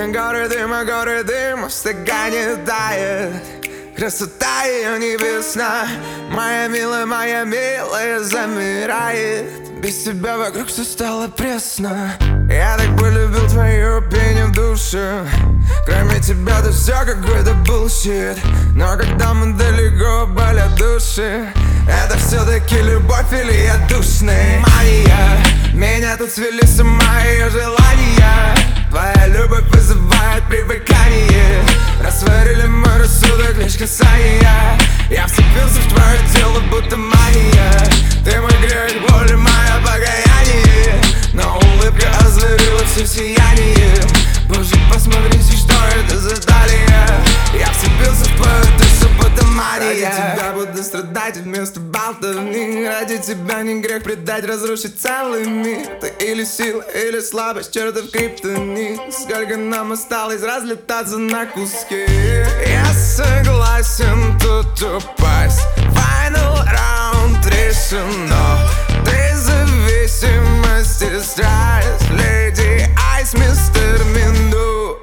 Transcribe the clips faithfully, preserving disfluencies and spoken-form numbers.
Горы дыма, горы дыма, в стакане тает. Красота ее небесна, моя милая, моя милая замирает. Без тебя вокруг все стало пресно. Я так полюбил твое пение в душе. Кроме тебя то все какой-то bullshit. Но когда мы далеко, болят души. Это все-таки любовь или я душный? Мания, меня тут свели с ума ее желания. Твоя любовь вызывает привыкание. Растворили мой рассудок лишь касания. Я вцепился в твое тело, будто мания. Ты мой грех, боль и мое покаяние. Но улыбка озарила все сияние. Боже, посмотрите, что это за талия. Я вцепился в твою душу, будто мания. Ради тебя буду страдать вместо болтовни. Ради тебя не грех предать, разрушить целый мир. Ты или сила, или слабость, чертов криптонит. Сколько нам осталось разлетаться на куски. Я согласен тут упасть. Final round решено. Ты зависимости страсть. Леди Айс, мистер Минду.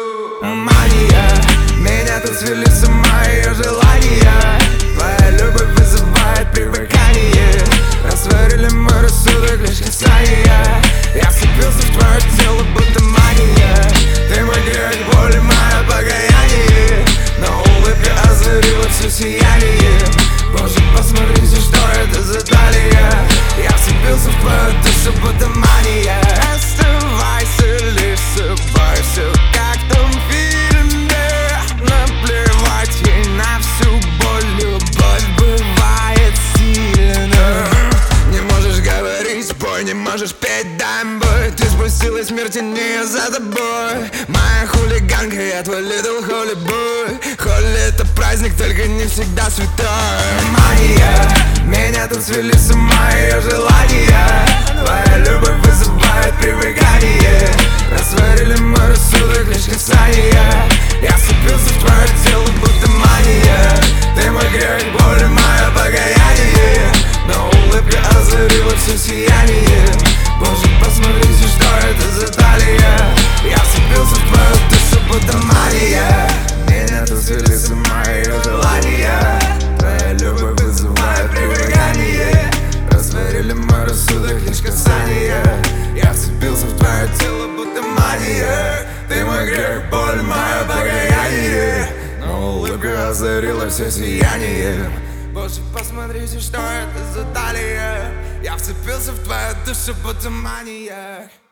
Мания, меня тут свели с ума ее желания. Твоя любовь вызывает привыкание. Растворили мой рассудок лишь касания. Я вцепился в твое тело, будто мания. Ты мой грех, боль и мое покаяние. Но улыбка озарила все сияние. Боже, посмотрите, что это за талия. Я вцепился в твою душу, будто мания. Оставайся лишь собой, все как в том фильме. Наплевать ей на всю боль, любовь бывает сильна. Не можешь говорить, бой, не можешь петь, дай бой. Ты спустилась в мир теней за тобой. Моя хулиганка, я твой little holy boy. Холли — это праздник, только не всегда святой. Мания, меня тут свели с ума ее желания. Твоя любовь вызывает привыкание. Растворили мой рассудок лишь касания. Я вцепился в твое тело, будто мания. Ты мой грех, боль и мое покаяние. Но улыбка озарила все сияние. Боже, посмотрите, что это за талия. Я вцепился в твою душу, будто мания. Меня тут свели с ума ее желания. Твоя любовь вызывает привыкание. Растворили мой рассудок лишь касания. Я вцепился в твое тело, будто мания. Ты мой грех, боль, мое покаяние. Но улыбка озарила все сияние. Боже, посмотрите, что это за талия. Я вцепился в твою душу, будто мания.